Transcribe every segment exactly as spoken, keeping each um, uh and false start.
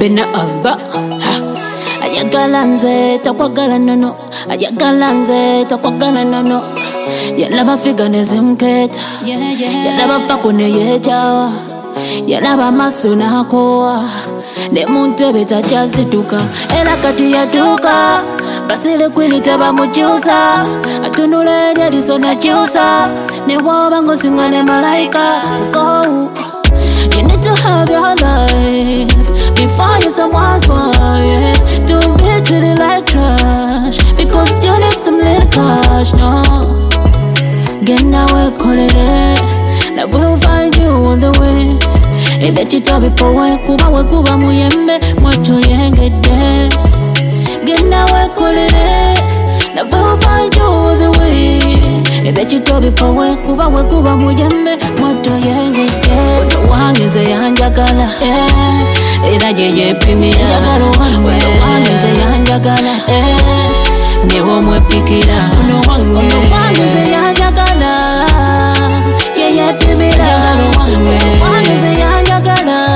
bena ava ayagala nze takwagala nono ayagala nze takwagala nono yalaba figa nezimketa yalaba fako neyejawa yalaba maso nakowa ne muntebe takyazituka era kati yatuka basile kwini tebamukyusa atunula eri erisona kyusa ne woba ngosinga ne malayika go. You need to have your life before you're someone's wife. Don't be treated like trash because you need some little cash. No, get now we call it it. Now we'll find you on the way. I bet you to be poor. Kuba we kuba muyembe mwacho yengede. Get now we call it it. Now we'll find you on the way. I bet you to be poor. Kuba we kuba muyembe mwacho yengede. Wangize yanjagala eh era jeje pimira njagalo wangize yanjagala eh newo mwepikira no wangize yanjagala ye ye pimira njagalo wangize yanjagala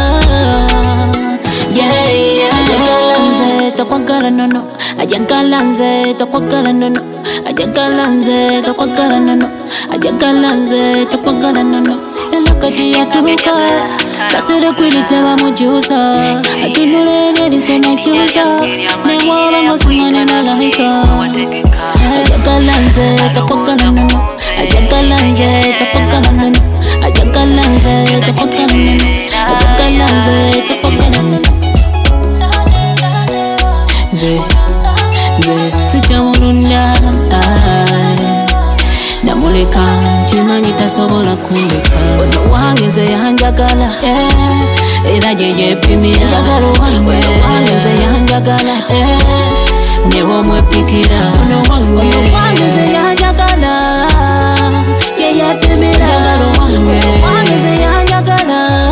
yeah yeah ajagala nze takwagala nono ajagala nze takwagala nono ajagala nze takwagala nono ajagala nze takwagala nono kati yatuka basile kwini tebamukyusa atunula eri erisona kyusa ne woba ngosinga ne malayika ajagala nze takwagala nono ajagala nze takwagala nono ajagala nze takwagala nono ajagala nze takwagala nono nze nze sikyamulunda namuleka nkimanyi tasobola kuleka ono wange nze yanjagala era gyeyepimira ono wange nze yanjagala newo mwepikira ono wange nze yanjagala yeyepimira ono wange nze yanjagala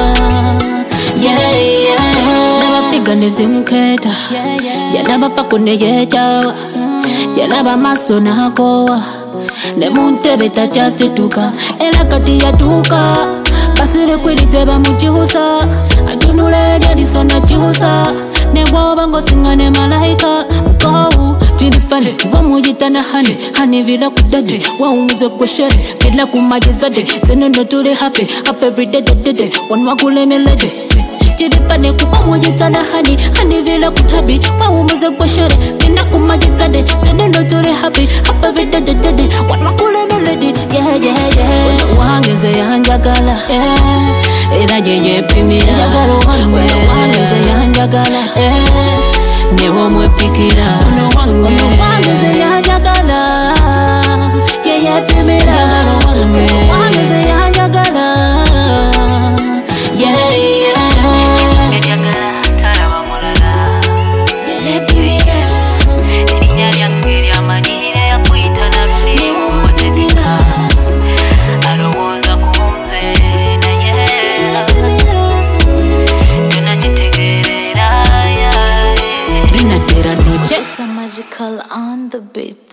nabafiga nezimuketa yalaba fako neyejawa yalaba maso nakowa ne muntebe takyazituka era kati yatuka basile kwini tebamukyusa atunula eri erisona kyusa ne woba ngosinga ne malayika mukowu tirifane bamuyitana hane hane vila kudade wawumuze kweshere bila kumagizade zenono tuli happy happy everyday dede wanwakulemelede tirifane kubamuyitana hane hane vila kutabi wawumuze kweshere bila kumagizade zenono tuli happy happy everyday dede wanwakulemelede yeah yeah yeah wange nze yanjagala era gyeyepimira njagala wange nze yanjagala newo mwepikira ono wange nze yanjagala yeyepimira ono wange nze yanjagala yeah yeah It's a magical on the beat.